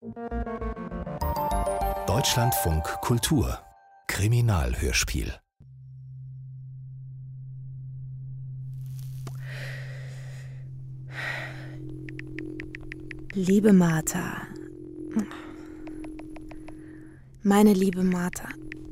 Deutschlandfunk Kultur Kriminalhörspiel. Liebe Martha. Meine liebe Martha.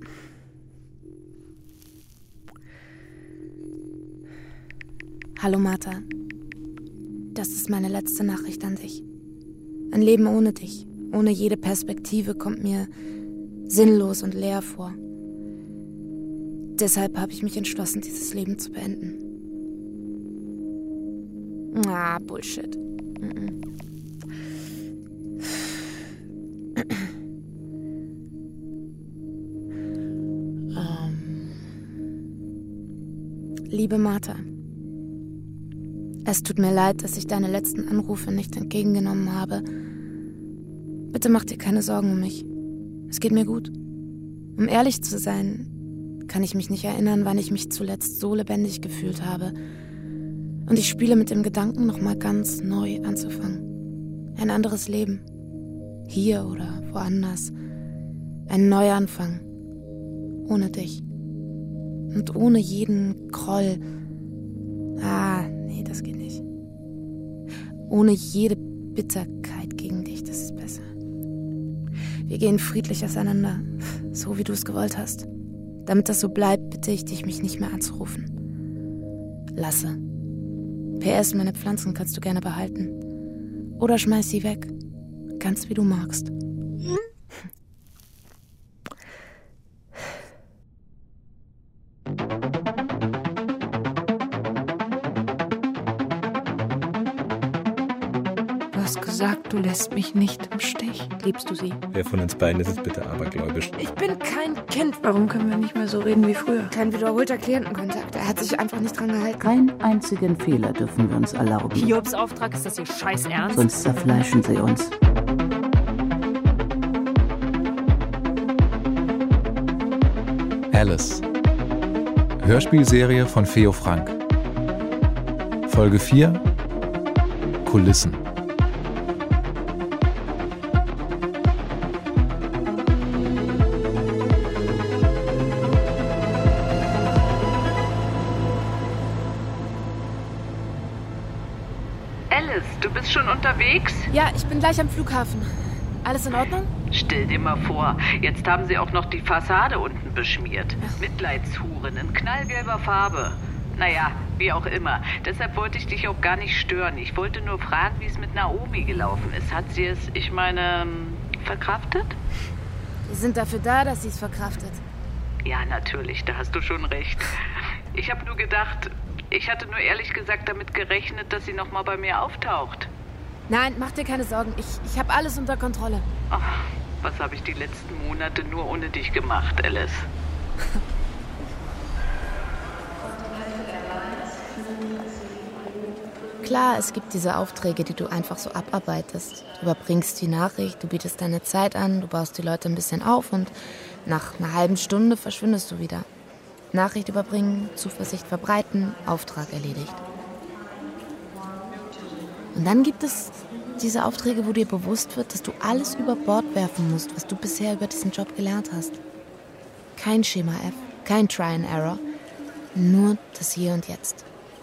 Hallo Martha. Das ist meine letzte Nachricht an dich. Ein Leben ohne dich, ohne jede Perspektive, kommt mir sinnlos und leer vor. Deshalb habe ich mich entschlossen, dieses Leben zu beenden. Bullshit. Liebe Martha, es tut mir leid, dass ich deine letzten Anrufe nicht entgegengenommen habe. Bitte mach dir keine Sorgen um mich. Es geht mir gut. Um ehrlich zu sein, kann ich mich nicht erinnern, wann ich mich zuletzt so lebendig gefühlt habe. Und ich spiele mit dem Gedanken, nochmal ganz neu anzufangen. Ein anderes Leben. Hier oder woanders. Ein Neuanfang. Ohne dich. Und ohne jeden Groll. Nee, das geht nicht. Ohne jede Bitterkeit gegen dich, das ist besser. Wir gehen friedlich auseinander, so wie du es gewollt hast. Damit das so bleibt, bitte ich dich, mich nicht mehr anzurufen. Lasse. PS, meine Pflanzen kannst du gerne behalten. Oder schmeiß sie weg. Ganz wie du magst. Du hast gesagt, du lässt mich nicht im Stich. Liebst du sie? Wer von uns beiden ist jetzt bitte abergläubisch? Ich bin kein Kind. Warum können wir nicht mehr so reden wie früher? Kein wiederholter Klientenkontakt. Er hat sich einfach nicht dran gehalten. Keinen einzigen Fehler dürfen wir uns erlauben. Hiobs Auftrag, ist das hier scheiß ernst? Sonst zerfleischen sie uns. Alice. Hörspielserie von Feo Frank. Folge 4. Kulissen. Alice, du bist schon unterwegs? Ja, ich bin gleich am Flughafen. Alles in Ordnung? Stell dir mal vor, jetzt haben sie auch noch die Fassade unten beschmiert. Mitleidshuren in knallgelber Farbe. Naja, wie auch immer. Deshalb wollte ich dich auch gar nicht stören. Ich wollte nur fragen, wie es mit Naomi gelaufen ist. Hat sie es, verkraftet? Wir sind dafür da, dass sie es verkraftet. Ja, natürlich, da hast du schon recht. Ich habe nur gedacht, ich hatte nur ehrlich gesagt damit gerechnet, dass sie nochmal bei mir auftaucht. Nein, mach dir keine Sorgen. Ich habe alles unter Kontrolle. Ach, was habe ich die letzten Monate nur ohne dich gemacht, Alice? Klar, es gibt diese Aufträge, die du einfach so abarbeitest. Du überbringst die Nachricht, du bietest deine Zeit an, du baust die Leute ein bisschen auf und nach einer halben Stunde verschwindest du wieder. Nachricht überbringen, Zuversicht verbreiten, Auftrag erledigt. Und dann gibt es diese Aufträge, wo dir bewusst wird, dass du alles über Bord werfen musst, was du bisher über diesen Job gelernt hast. Kein Schema F, kein Try and Error, nur das Hier und Jetzt.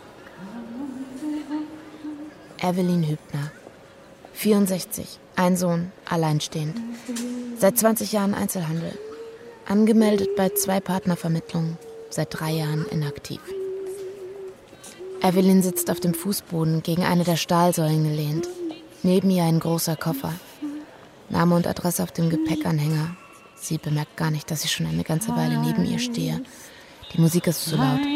Evelyn Hübner, 64, ein Sohn, alleinstehend. Seit 20 Jahren Einzelhandel. Angemeldet bei 2 Partnervermittlungen, seit 3 Jahren inaktiv. Evelyn sitzt auf dem Fußboden gegen eine der Stahlsäulen gelehnt. Neben ihr ein großer Koffer. Name und Adresse auf dem Gepäckanhänger. Sie bemerkt gar nicht, dass ich schon eine ganze Weile neben ihr stehe. Die Musik ist zu laut.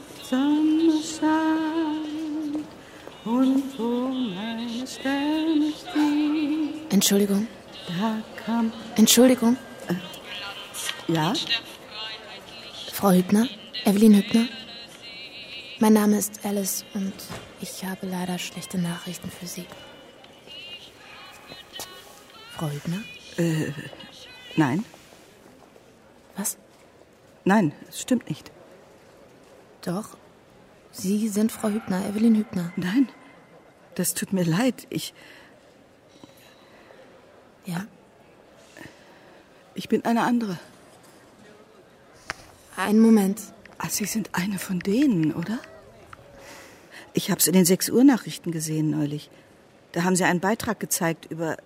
Entschuldigung. Entschuldigung. Ja? Frau Hübner? Evelyn Hübner? Mein Name ist Alice und ich habe leider schlechte Nachrichten für Sie. Frau Hübner? Nein. Was? Nein, es stimmt nicht. Doch. Sie sind Frau Hübner, Evelyn Hübner. Nein, das tut mir leid. Ja? Ich bin eine andere. Einen Moment. Ah, Sie sind eine von denen, oder? Ich habe es in den 6 Uhr Nachrichten gesehen neulich. Da haben Sie einen Beitrag gezeigt über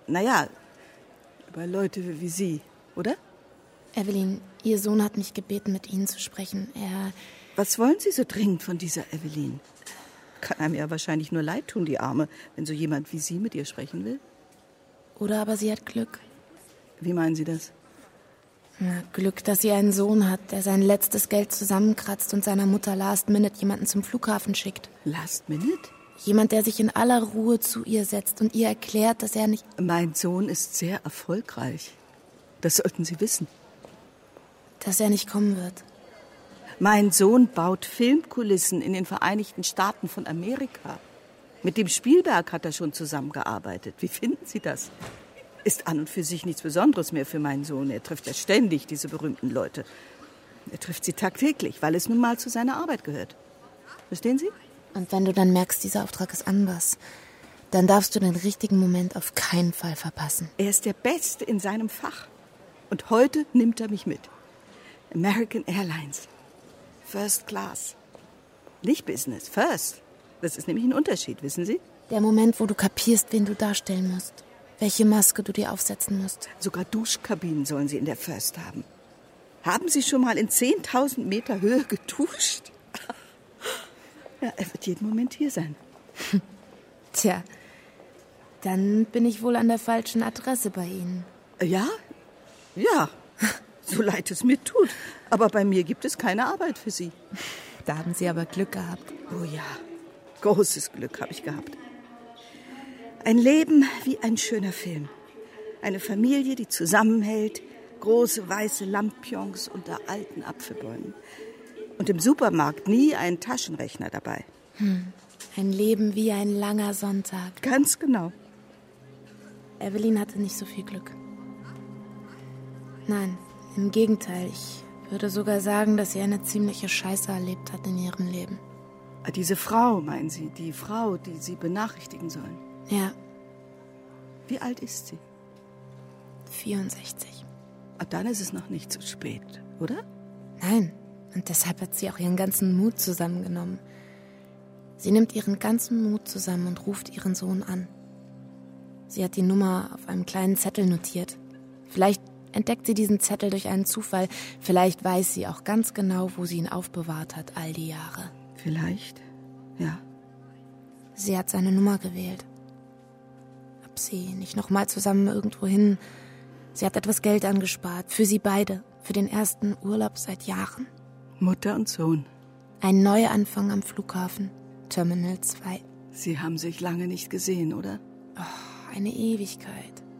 Leute wie Sie, oder? Evelyn, Ihr Sohn hat mich gebeten, mit Ihnen zu sprechen. Was wollen Sie so dringend von dieser Evelyn? Kann einem ja wahrscheinlich nur leid tun, die Arme, wenn so jemand wie Sie mit ihr sprechen will. Oder aber sie hat Glück. Wie meinen Sie das? Na, Glück, dass sie einen Sohn hat, der sein letztes Geld zusammenkratzt und seiner Mutter Last Minute jemanden zum Flughafen schickt. Last Minute? Jemand, der sich in aller Ruhe zu ihr setzt und ihr erklärt, dass er nicht... Mein Sohn ist sehr erfolgreich. Das sollten Sie wissen. Dass er nicht kommen wird. Mein Sohn baut Filmkulissen in den Vereinigten Staaten von Amerika. Mit dem Spielberg hat er schon zusammengearbeitet. Wie finden Sie das? Ist an und für sich nichts Besonderes mehr für meinen Sohn. Er trifft ja ständig diese berühmten Leute. Er trifft sie tagtäglich, weil es nun mal zu seiner Arbeit gehört. Verstehen Sie? Und wenn du dann merkst, dieser Auftrag ist anders, dann darfst du den richtigen Moment auf keinen Fall verpassen. Er ist der Beste in seinem Fach. Und heute nimmt er mich mit. American Airlines. First Class. Nicht Business, First. Das ist nämlich ein Unterschied, wissen Sie? Der Moment, wo du kapierst, wen du darstellen musst. Welche Maske du dir aufsetzen musst. Sogar Duschkabinen sollen Sie in der First haben. Haben Sie schon mal in 10.000 Meter Höhe geduscht? Ja, er wird jeden Moment hier sein. Tja, dann bin ich wohl an der falschen Adresse bei Ihnen. Ja? Ja, so leid es mir tut. Aber bei mir gibt es keine Arbeit für Sie. Da haben Sie aber Glück gehabt. Oh ja, großes Glück habe ich gehabt. Ein Leben wie ein schöner Film. Eine Familie, die zusammenhält, große weiße Lampions unter alten Apfelbäumen. Und im Supermarkt nie ein Taschenrechner dabei. Ein Leben wie ein langer Sonntag. Ganz genau. Evelyn hatte nicht so viel Glück. Nein, im Gegenteil. Ich würde sogar sagen, dass sie eine ziemliche Scheiße erlebt hat in ihrem Leben. Diese Frau, meinen Sie? Die Frau, die Sie benachrichtigen sollen? Ja. Wie alt ist sie? 64. Dann ist es noch nicht zu spät, oder? Nein. Und deshalb hat sie auch ihren ganzen Mut zusammengenommen. Sie nimmt ihren ganzen Mut zusammen und ruft ihren Sohn an. Sie hat die Nummer auf einem kleinen Zettel notiert. Vielleicht entdeckt sie diesen Zettel durch einen Zufall. Vielleicht weiß sie auch ganz genau, wo sie ihn aufbewahrt hat, all die Jahre. Vielleicht, ja. Sie hat seine Nummer gewählt. Ob sie nicht nochmal zusammen irgendwo hin. Sie hat etwas Geld angespart. Für sie beide. Für den ersten Urlaub seit Jahren. Mutter und Sohn. Ein Neuanfang am Flughafen. Terminal 2. Sie haben sich lange nicht gesehen, oder? Oh, eine Ewigkeit.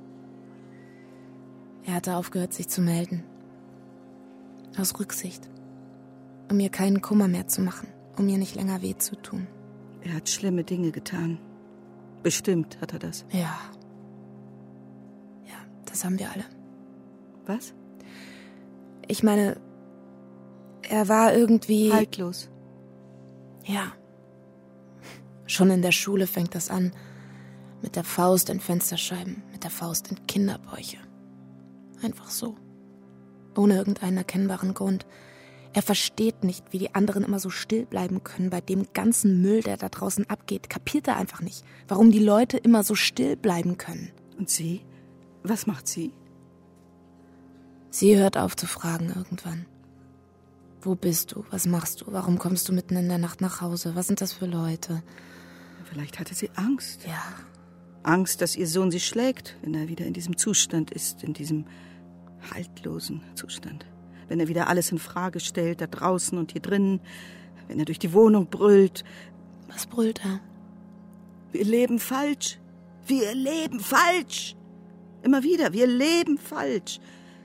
Er hatte aufgehört, sich zu melden. Aus Rücksicht. Um ihr keinen Kummer mehr zu machen. Um ihr nicht länger weh zu tun. Er hat schlimme Dinge getan. Bestimmt hat er das. Ja. Ja, das haben wir alle. Was? Ich meine, er war irgendwie... Haltlos. Ja. Schon in der Schule fängt das an. Mit der Faust in Fensterscheiben, mit der Faust in Kinderbäuche. Einfach so. Ohne irgendeinen erkennbaren Grund. Er versteht nicht, wie die anderen immer so still bleiben können bei dem ganzen Müll, der da draußen abgeht. Kapiert er einfach nicht, warum die Leute immer so still bleiben können. Und sie? Was macht sie? Sie hört auf zu fragen irgendwann. Wo bist du? Was machst du? Warum kommst du mitten in der Nacht nach Hause? Was sind das für Leute? Vielleicht hatte sie Angst. Ja. Angst, dass ihr Sohn sie schlägt, wenn er wieder in diesem Zustand ist, in diesem haltlosen Zustand. Wenn er wieder alles in Frage stellt, da draußen und hier drinnen, wenn er durch die Wohnung brüllt. Was brüllt er? Wir leben falsch. Wir leben falsch. Immer wieder, wir leben falsch.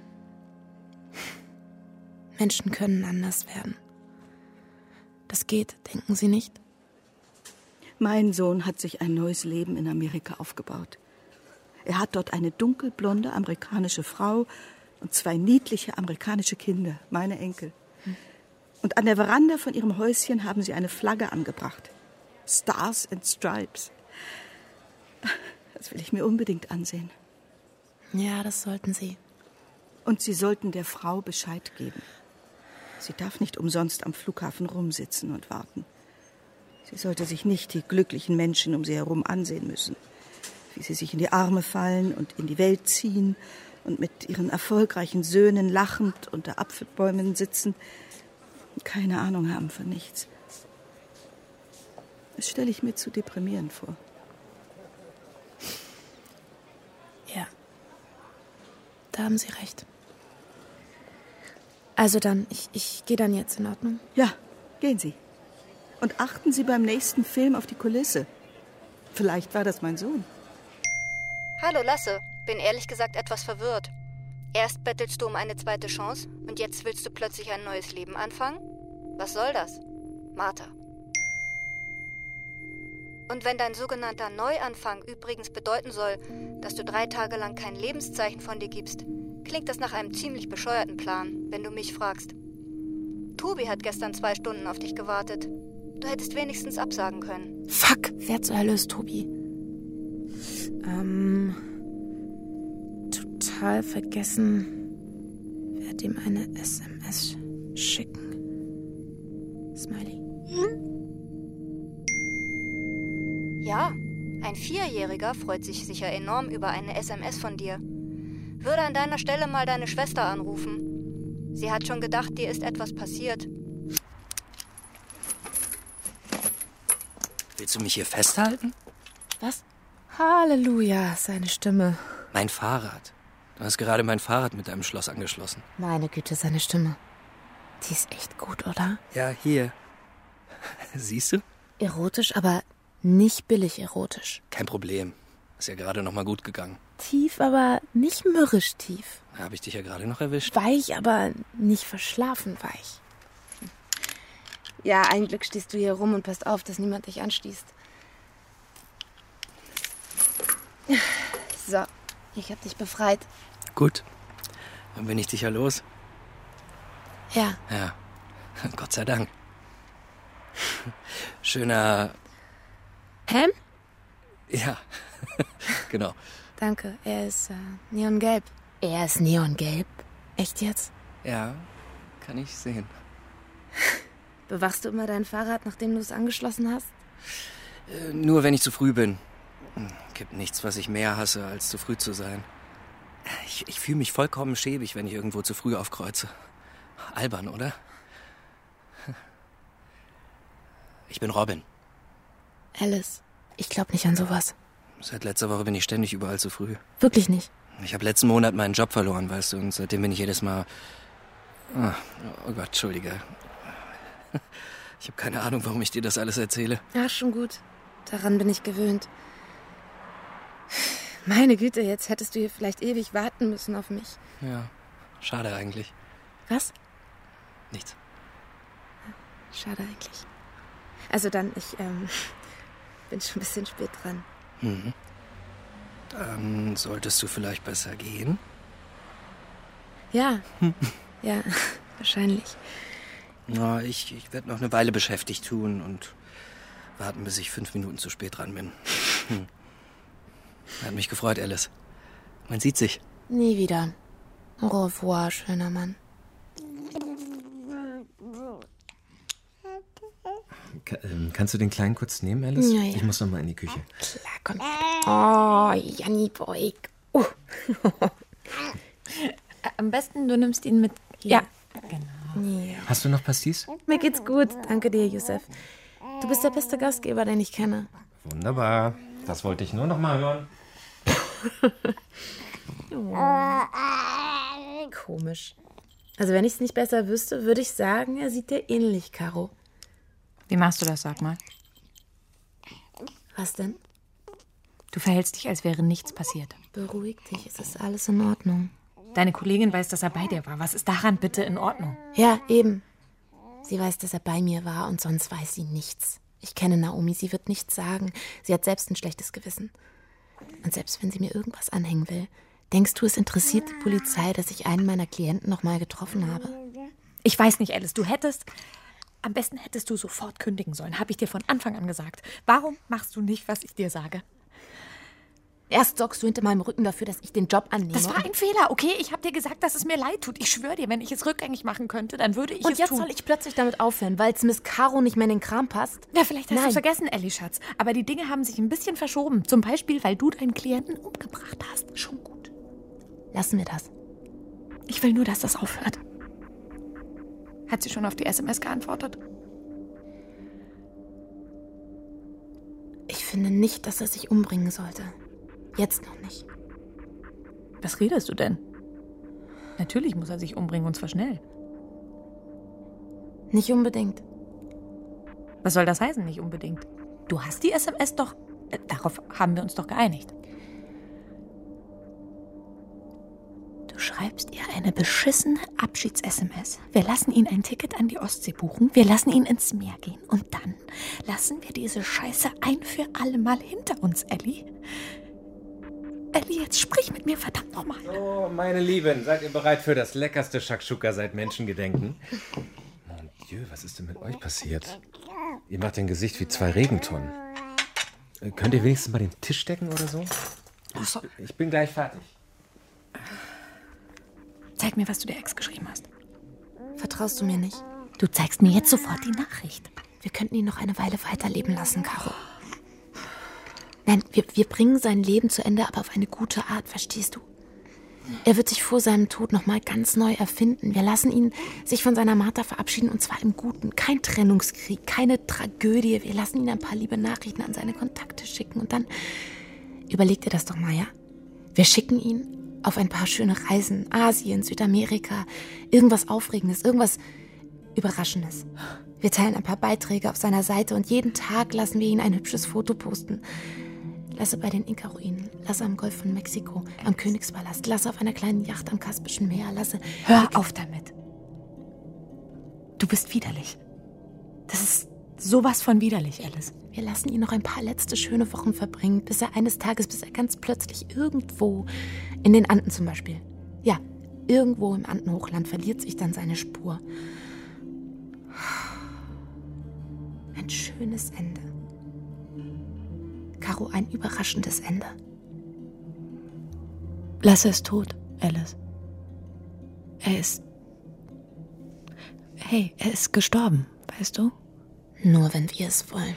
Menschen können anders werden. Das geht, denken Sie nicht? Mein Sohn hat sich ein neues Leben in Amerika aufgebaut. Er hat dort eine dunkelblonde amerikanische Frau und 2 niedliche amerikanische Kinder, meine Enkel. Und an der Veranda von ihrem Häuschen haben sie eine Flagge angebracht. Stars and Stripes. Das will ich mir unbedingt ansehen. Ja, das sollten Sie. Und Sie sollten der Frau Bescheid geben. Sie darf nicht umsonst am Flughafen rumsitzen und warten. Sie sollte sich nicht die glücklichen Menschen um sie herum ansehen müssen. Wie sie sich in die Arme fallen und in die Welt ziehen und mit ihren erfolgreichen Söhnen lachend unter Apfelbäumen sitzen und keine Ahnung haben von nichts. Das stelle ich mir zu deprimierend vor. Ja, da haben Sie recht. Also dann, ich gehe dann jetzt, in Ordnung? Ja, gehen Sie. Und achten Sie beim nächsten Film auf die Kulisse. Vielleicht war das mein Sohn. Hallo Lasse, bin ehrlich gesagt etwas verwirrt. Erst bettelst du um eine zweite Chance und jetzt willst du plötzlich ein neues Leben anfangen? Was soll das? Martha. Und wenn dein sogenannter Neuanfang übrigens bedeuten soll, dass du 3 Tage lang kein Lebenszeichen von dir gibst, klingt das nach einem ziemlich bescheuerten Plan, wenn du mich fragst. Tobi hat gestern 2 Stunden auf dich gewartet. Du hättest wenigstens absagen können. Fuck, wer zur Hölle ist Tobi? Total vergessen. Werd ihm eine SMS schicken. Smiley. Ja, ein 4-Jähriger freut sich sicher enorm über eine SMS von dir. Würde an deiner Stelle mal deine Schwester anrufen. Sie hat schon gedacht, dir ist etwas passiert. Willst du mich hier festhalten? Was? Halleluja, seine Stimme. Mein Fahrrad. Du hast gerade mein Fahrrad mit deinem Schloss angeschlossen. Meine Güte, seine Stimme. Die ist echt gut, oder? Ja, hier. Siehst du? Erotisch, aber nicht billig erotisch. Kein Problem. Ist ja gerade noch mal gut gegangen. Tief, aber nicht mürrisch tief. Da habe ich dich ja gerade noch erwischt. Weich, aber nicht verschlafen weich. Ja, ein Glück stehst du hier rum und passt auf, dass niemand dich anstießt. So, ich hab dich befreit. Gut. Dann bin ich dich ja los. Ja. Ja. Gott sei Dank. Schöner... Ham? Ja, genau. Danke, er ist neongelb. Er ist neongelb? Echt jetzt? Ja, kann ich sehen. Bewachst du immer dein Fahrrad, nachdem du es angeschlossen hast? Nur wenn ich zu früh bin. Gibt nichts, was ich mehr hasse, als zu früh zu sein. Ich fühle mich vollkommen schäbig, wenn ich irgendwo zu früh aufkreuze. Albern, oder? Ich bin Robin. Alice, ich glaube nicht an sowas. Seit letzter Woche bin ich ständig überall zu früh. Wirklich nicht? Ich habe letzten Monat meinen Job verloren, weißt du, und seitdem bin ich jedes Mal... Oh Gott, Entschuldige. Ich habe keine Ahnung, warum ich dir das alles erzähle. Ja, schon gut. Daran bin ich gewöhnt. Meine Güte, jetzt hättest du hier vielleicht ewig warten müssen auf mich. Ja, schade eigentlich. Was? Nichts. Schade eigentlich. Also dann, ich bin schon ein bisschen spät dran. Mhm. Dann solltest du vielleicht besser gehen. Ja, ja, wahrscheinlich. Na, ich werde noch eine Weile beschäftigt tun und warten, bis ich 5 Minuten zu spät dran bin. Hat mich gefreut, Alice. Man sieht sich. Nie wieder. Au revoir, schöner Mann. Kannst du den Kleinen kurz nehmen, Alice? Ja, ja. Ich muss noch mal in die Küche. Klar, komm. Oh, Janni Boig. Am besten, du nimmst ihn mit. Ja. Genau. Ja. Hast du noch Pastis? Mir geht's gut. Danke dir, Youssef. Du bist der beste Gastgeber, den ich kenne. Wunderbar. Das wollte ich nur noch mal hören. Komisch. Also wenn ich es nicht besser wüsste, würde ich sagen, er sieht dir ähnlich, Caro. Wie machst du das, sag mal? Was denn? Du verhältst dich, als wäre nichts passiert. Beruhig dich, es ist alles in Ordnung. Deine Kollegin weiß, dass er bei dir war. Was ist daran bitte in Ordnung? Ja, eben. Sie weiß, dass er bei mir war und sonst weiß sie nichts. Ich kenne Naomi, sie wird nichts sagen. Sie hat selbst ein schlechtes Gewissen. Und selbst wenn sie mir irgendwas anhängen will, denkst du, es interessiert die Polizei, dass ich einen meiner Klienten noch mal getroffen habe? Ich weiß nicht, Alice, am besten hättest du sofort kündigen sollen, habe ich dir von Anfang an gesagt. Warum machst du nicht, was ich dir sage? Erst sorgst du hinter meinem Rücken dafür, dass ich den Job annehme. Das war ein Fehler, okay? Ich habe dir gesagt, dass es mir leid tut. Ich schwöre dir, wenn ich es rückgängig machen könnte, dann würde ich es tun. Und jetzt soll ich plötzlich damit aufhören, weil es Miss Caro nicht mehr in den Kram passt? Ja, vielleicht hast du es vergessen, Ellie, Schatz. Aber die Dinge haben sich ein bisschen verschoben. Zum Beispiel, weil du deinen Klienten umgebracht hast. Schon gut. Lassen wir das. Ich will nur, dass das aufhört. Hat sie schon auf die SMS geantwortet? Ich finde nicht, dass er sich umbringen sollte. Jetzt noch nicht. Was redest du denn? Natürlich muss er sich umbringen, und zwar schnell. Nicht unbedingt. Was soll das heißen, nicht unbedingt? Du hast die SMS doch... darauf haben wir uns doch geeinigt. Du schreibst ihr eine beschissene Abschieds-SMS. Wir lassen ihn ein Ticket an die Ostsee buchen. Wir lassen ihn ins Meer gehen. Und dann lassen wir diese Scheiße ein für alle Mal hinter uns, Ellie. Ellie, jetzt sprich mit mir, verdammt nochmal. So, meine Lieben, seid ihr bereit für das leckerste Shakshuka seit Menschengedenken? Mon Dieu, was ist denn mit euch passiert? Ihr macht ein Gesicht wie 2 Regentonnen. Könnt ihr wenigstens mal den Tisch decken oder so? Ich bin gleich fertig. Zeig mir, was du der Ex geschrieben hast. Vertraust du mir nicht? Du zeigst mir jetzt sofort die Nachricht. Wir könnten ihn noch eine Weile weiterleben lassen, Caro. Nein, wir bringen sein Leben zu Ende, aber auf eine gute Art, verstehst du? Er wird sich vor seinem Tod noch mal ganz neu erfinden. Wir lassen ihn sich von seiner Martha verabschieden, und zwar im Guten. Kein Trennungskrieg, keine Tragödie. Wir lassen ihn ein paar liebe Nachrichten an seine Kontakte schicken. Und dann überleg dir das doch mal, ja? Wir schicken ihn auf ein paar schöne Reisen. Asien, Südamerika, irgendwas Aufregendes, irgendwas Überraschendes. Wir teilen ein paar Beiträge auf seiner Seite und jeden Tag lassen wir ihn ein hübsches Foto posten. Lasse bei den Inka-Ruinen, lasse am Golf von Mexiko, am Königspalast, lasse auf einer kleinen Yacht am Kaspischen Meer, lasse... Hör auf damit. Du bist widerlich. Das ist sowas von widerlich, Alice. Wir lassen ihn noch ein paar letzte schöne Wochen verbringen, bis er ganz plötzlich irgendwo, in den Anden zum Beispiel, ja, irgendwo im Andenhochland verliert sich dann seine Spur. Ein schönes Ende. Caro, ein überraschendes Ende. Lasse es tot, Alice. Er ist gestorben, weißt du? Nur wenn wir es wollen.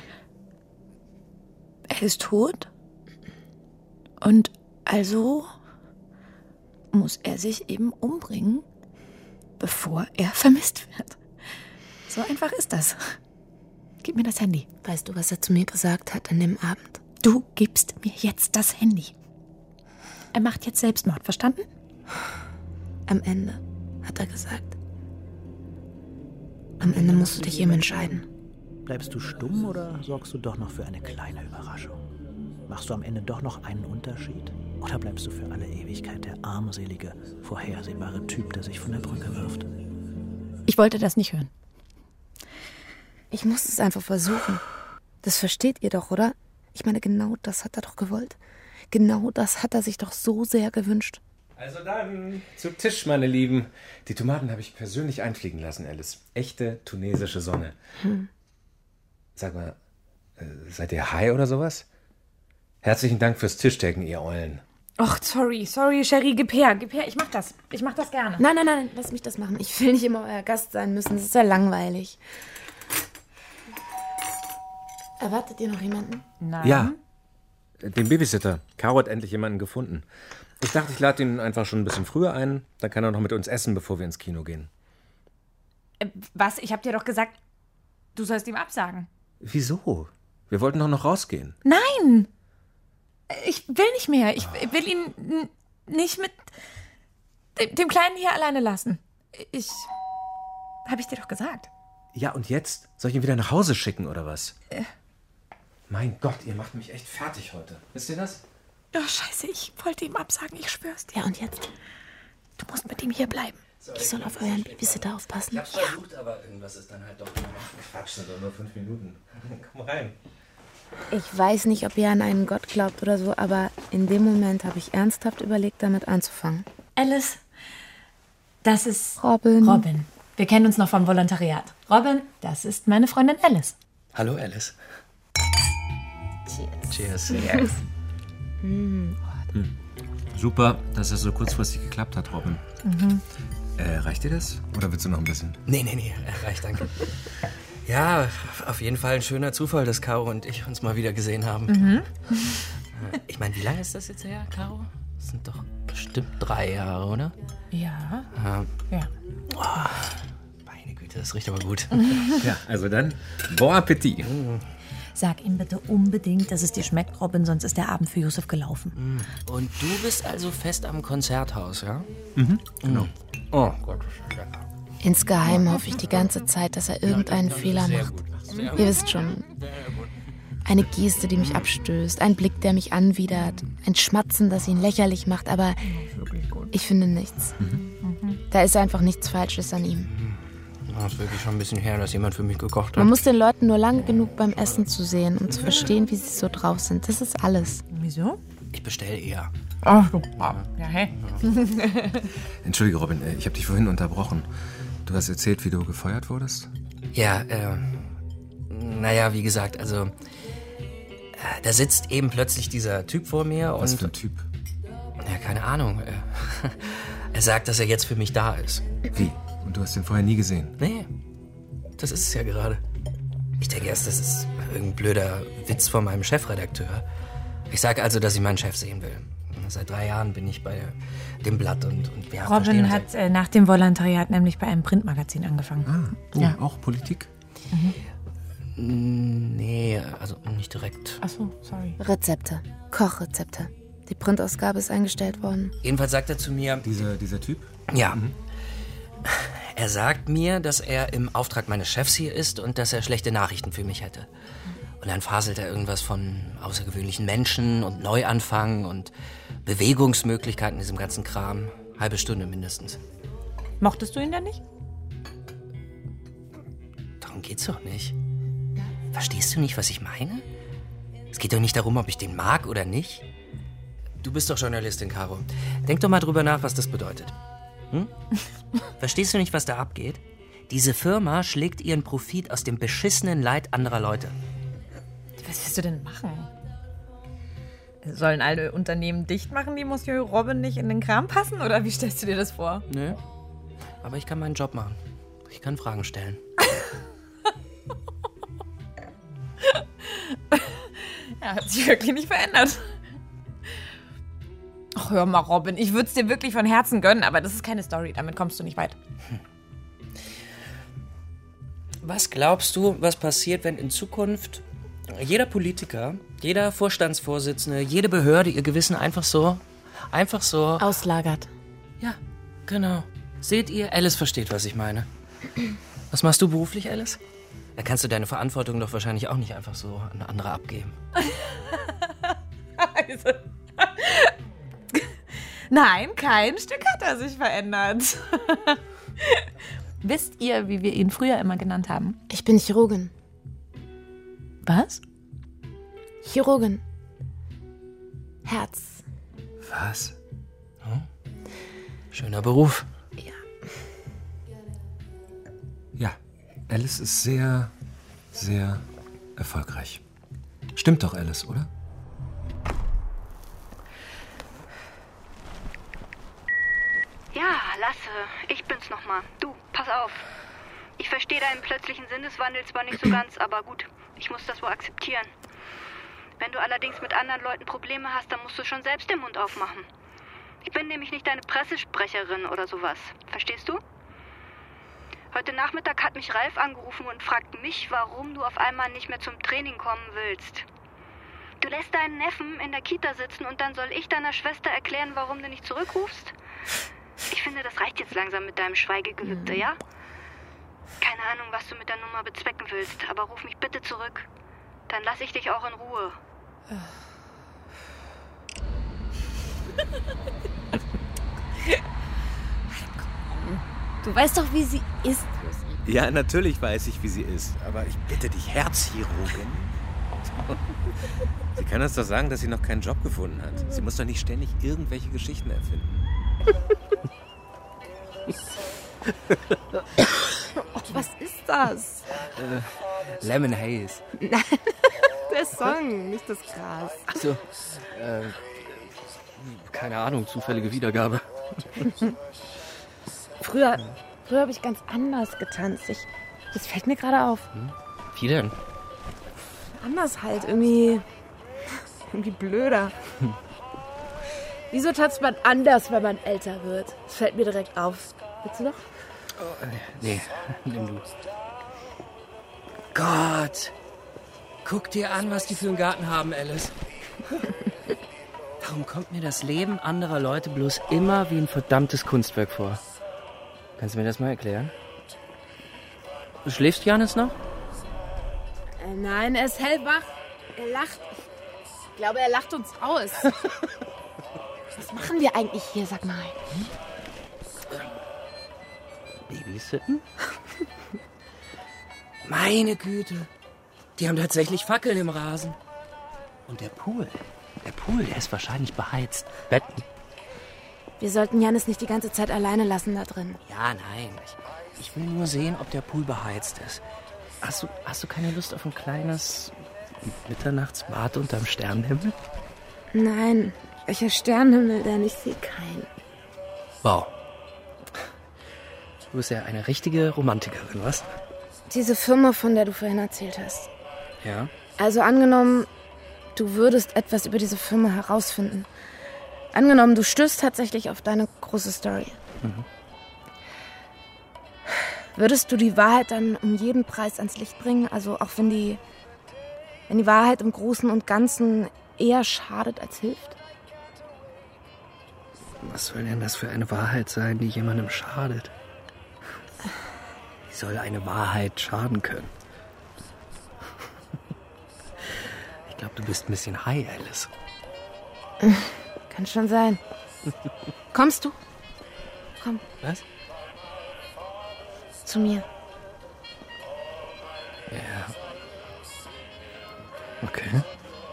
Er ist tot. Und also muss er sich eben umbringen, bevor er vermisst wird. So einfach ist das. Gib mir das Handy. Weißt du, was er zu mir gesagt hat an dem Abend? Du gibst mir jetzt das Handy. Er macht jetzt Selbstmord, verstanden? Am Ende, hat er gesagt. Am Ende musst du dich eben entscheiden. Bleibst du stumm oder sorgst du doch noch für eine kleine Überraschung? Machst du am Ende doch noch einen Unterschied? Oder bleibst du für alle Ewigkeit der armselige, vorhersehbare Typ, der sich von der Brücke wirft? Ich wollte das nicht hören. Ich muss es einfach versuchen. Das versteht ihr doch, oder? Ich meine, genau das hat er doch gewollt. Genau das hat er sich doch so sehr gewünscht. Also dann, zu Tisch, meine Lieben. Die Tomaten habe ich persönlich einfliegen lassen, Alice. Echte tunesische Sonne. Sag mal, seid ihr high oder sowas? Herzlichen Dank fürs Tischdecken, ihr Eulen. Och, sorry, Sherry, gib her, ich mach das gerne. Nein, lass mich das machen. Ich will nicht immer euer Gast sein müssen, das ist ja langweilig. Erwartet ihr noch jemanden? Nein. Ja, den Babysitter. Caro hat endlich jemanden gefunden. Ich dachte, ich lade ihn einfach schon ein bisschen früher ein, dann kann er noch mit uns essen, bevor wir ins Kino gehen. Was? Ich hab dir doch gesagt, du sollst ihm absagen. Wieso? Wir wollten doch noch rausgehen. Nein! Ich will nicht mehr. Ich will ihn nicht mit dem Kleinen hier alleine lassen. Hab ich dir doch gesagt. Ja, und jetzt? Soll ich ihn wieder nach Hause schicken, oder was? Mein Gott, ihr macht mich echt fertig heute. Wisst ihr das? Oh, scheiße, ich wollte ihm absagen, ich schwör's dir. Ja, und jetzt? Du musst mit ihm hier bleiben. Ich soll auf euren Babysitter aufpassen. Ich hab's versucht, aber irgendwas ist dann halt doch immer noch. Quatsch, sind doch nur 5 Minuten. Komm rein. Ich weiß nicht, ob ihr an einen Gott glaubt oder so, aber in dem Moment habe ich ernsthaft überlegt, damit anzufangen. Alice, das ist Robin. Wir kennen uns noch vom Volontariat. Robin, das ist meine Freundin Alice. Hallo, Alice. Cheers. Cheers. Super, dass es so kurzfristig geklappt hat, Robin. Reicht dir das? Oder willst du noch ein bisschen? Nee, reicht, danke. Ja, auf jeden Fall ein schöner Zufall, dass Caro und ich uns mal wieder gesehen haben. Ich meine, wie lange ist das jetzt her, Caro? Das sind doch bestimmt 3 Jahre, oder? Ja. Ja. Oh, meine Güte, das riecht aber gut. Ja, also dann, bon Appetit. Sag ihm bitte unbedingt, dass es dir schmeckt, Robin, sonst ist der Abend für Josef gelaufen. Und du bist also fest am Konzerthaus, ja? Genau. Oh Gott, das ist lecker. Insgeheim hoffe ich die ganze Zeit, dass er irgendeinen Fehler macht. Ihr wisst schon. Eine Geste, die mich abstößt, ein Blick, der mich anwidert, ein Schmatzen, das ihn lächerlich macht, aber ich finde nichts. Da ist einfach nichts Falsches an ihm. Das ist wirklich schon ein bisschen her, dass jemand für mich gekocht hat. Man muss den Leuten nur lange genug beim Essen zu sehen, um zu verstehen, wie sie so drauf sind. Das ist alles. Wieso? Ich bestelle eher. Ach, ja, hey. Entschuldige, Robin, ich habe dich vorhin unterbrochen. Du hast erzählt, wie du gefeuert wurdest? Ja, naja, wie gesagt, also da sitzt eben plötzlich dieser Typ vor mir und... Was für ein Typ? Ja, keine Ahnung. Er sagt, dass er jetzt für mich da ist. Wie? Und du hast ihn vorher nie gesehen? Nee, das ist es ja gerade. Ich denke erst, das ist irgendein blöder Witz von meinem Chefredakteur. Ich sage also, dass ich meinen Chef sehen will. Seit 3 Jahren bin ich bei dem Blatt und wir haben Robin hat nach dem Volontariat nämlich bei einem Printmagazin angefangen. Ja. Auch Politik? Nee, also nicht direkt. Ach so, sorry. Rezepte. Kochrezepte. Die Printausgabe ist eingestellt worden. Jedenfalls sagt er zu mir... Dieser Typ? Ja. Er sagt mir, dass er im Auftrag meines Chefs hier ist und dass er schlechte Nachrichten für mich hätte. Und dann faselt er irgendwas von außergewöhnlichen Menschen und Neuanfang und Bewegungsmöglichkeiten in diesem ganzen Kram. Halbe Stunde mindestens. Mochtest du ihn denn nicht? Darum geht's doch nicht. Verstehst du nicht, was ich meine? Es geht doch nicht darum, ob ich den mag oder nicht. Du bist doch Journalistin, Caro. Denk doch mal drüber nach, was das bedeutet. Verstehst du nicht, was da abgeht? Diese Firma schlägt ihren Profit aus dem beschissenen Leid anderer Leute. Was willst du denn machen? Sollen alle Unternehmen dicht machen, die Monsieur Robin nicht in den Kram passen? Oder wie stellst du dir das vor? Nö, aber ich kann meinen Job machen. Ich kann Fragen stellen. Er hat sich wirklich nicht verändert. Ach, hör mal, Robin, ich würde es dir wirklich von Herzen gönnen, aber das ist keine Story, damit kommst du nicht weit. Was glaubst du, was passiert, wenn in Zukunft jeder Politiker, jeder Vorstandsvorsitzende, jede Behörde ihr Gewissen einfach so... Auslagert. Ja, genau. Seht ihr, Alice versteht, was ich meine. Was machst du beruflich, Alice? Da kannst du deine Verantwortung doch wahrscheinlich auch nicht einfach so an andere abgeben. Also, nein, kein Stück hat er sich verändert. Wisst ihr, wie wir ihn früher immer genannt haben? Ich bin Chirurgin. Was? Chirurgin. Herz. Was? Schöner Beruf. Ja. Ja, Alice ist sehr, sehr erfolgreich. Stimmt doch, Alice, oder? Ja, Lasse, ich bin's nochmal. Du, pass auf. Ich verstehe deinen plötzlichen Sinneswandel zwar nicht so ganz, aber gut, ich muss das wohl akzeptieren. Wenn du allerdings mit anderen Leuten Probleme hast, dann musst du schon selbst den Mund aufmachen. Ich bin nämlich nicht deine Pressesprecherin oder sowas. Verstehst du? Heute Nachmittag hat mich Ralf angerufen und fragt mich, warum du auf einmal nicht mehr zum Training kommen willst. Du lässt deinen Neffen in der Kita sitzen und dann soll ich deiner Schwester erklären, warum du nicht zurückrufst? Ich finde, das reicht jetzt langsam mit deinem Schweigegelübde, ja? Keine Ahnung, was du mit der Nummer bezwecken willst, aber ruf mich bitte zurück. Dann lass ich dich auch in Ruhe. Du weißt doch, wie sie ist. Ja, natürlich weiß ich, wie sie ist. Aber ich bitte dich, Herzchirurgin. Sie kann uns doch sagen, dass sie noch keinen Job gefunden hat. Sie muss doch nicht ständig irgendwelche Geschichten erfinden. Was ist das? Lemon Haze. Der Song, nicht das Gras. Achso, Keine Ahnung, zufällige Wiedergabe. Früher habe ich ganz anders getanzt. Das fällt mir gerade auf. Wie denn? Anders halt, irgendwie blöder. Wieso tanzt man anders, wenn man älter wird? Das fällt mir direkt auf. Willst du noch? Oh, nee, nimm du. Gott! Guck dir an, was die für einen Garten haben, Alice. Warum kommt mir das Leben anderer Leute bloß immer wie ein verdammtes Kunstwerk vor? Kannst du mir das mal erklären? Schläfst Janis noch? Nein, er ist hellwach. Er lacht. Ich glaube, er lacht uns aus. Was machen wir eigentlich hier, sag mal? Babysitten? Meine Güte. Die haben tatsächlich Fackeln im Rasen. Und der Pool, der ist wahrscheinlich beheizt. Betten. Wir sollten Janis nicht die ganze Zeit alleine lassen da drin. Ja, nein. Ich will nur sehen, ob der Pool beheizt ist. Hast du keine Lust auf ein kleines Mitternachtsbad unterm Sternenhimmel? Nein, welcher Sternenhimmel denn? Ich sehe keinen. Wow. Du bist ja eine richtige Romantikerin, was? Diese Firma, von der du vorhin erzählt hast. Ja? Also angenommen, du würdest etwas über diese Firma herausfinden. Angenommen, du stößt tatsächlich auf deine große Story. Mhm. Würdest du die Wahrheit dann um jeden Preis ans Licht bringen? Also auch wenn die Wahrheit im Großen und Ganzen eher schadet als hilft? Was soll denn das für eine Wahrheit sein, die jemandem schadet? Wie soll eine Wahrheit schaden können? Ich glaube, du bist ein bisschen high, Alice. Kann schon sein. Kommst du? Komm. Was? Zu mir. Ja. Okay.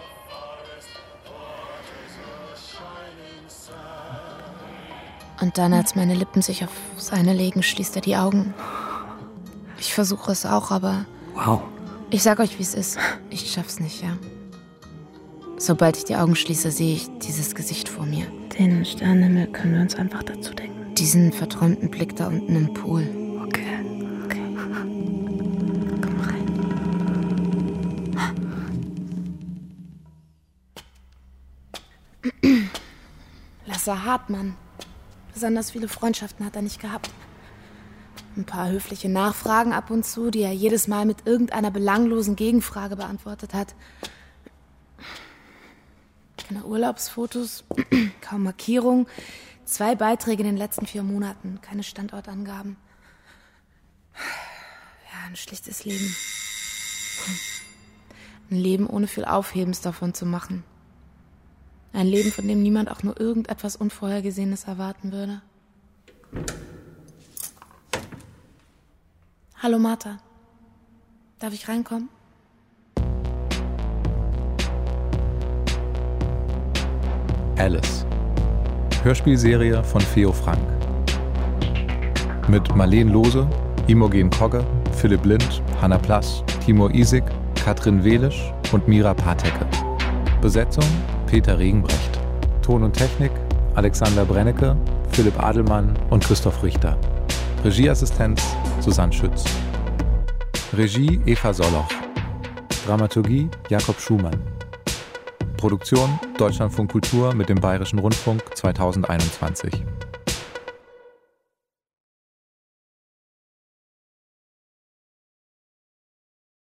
Und dann, als meine Lippen sich auf seine legen, schließt er die Augen. Ich versuche es auch, aber... Wow. Ich sag euch, wie es ist. Ich schaff's nicht, ja. Sobald ich die Augen schließe, sehe ich dieses Gesicht vor mir. Den Sternenhimmel können wir uns einfach dazu denken. Diesen verträumten Blick da unten im Pool. Okay. Komm rein. Lasse Hartmann. Besonders viele Freundschaften hat er nicht gehabt. Ein paar höfliche Nachfragen ab und zu, die er jedes Mal mit irgendeiner belanglosen Gegenfrage beantwortet hat. Keine Urlaubsfotos, kaum Markierung, 2 Beiträge in den letzten 4 Monaten, keine Standortangaben. Ja, ein schlichtes Leben. Ein Leben ohne viel Aufhebens davon zu machen. Ein Leben, von dem niemand auch nur irgendetwas Unvorhergesehenes erwarten würde. Hallo Martha. Darf ich reinkommen? Alice. Hörspielserie von Feo Frank. Mit Marleen Lohse, Imogen Kogge, Philipp Lind, Hanna Plass, Timur Isik, Katrin Welisch und Mira Patecke. Besetzung Peter Regenbrecht. Ton und Technik Alexander Brennecke, Philipp Adelmann und Christoph Richter. Regieassistenz Susanne Schütz. Regie Eva Soloch. Dramaturgie Jakob Schumann. Produktion Deutschlandfunk Kultur mit dem Bayerischen Rundfunk 2021.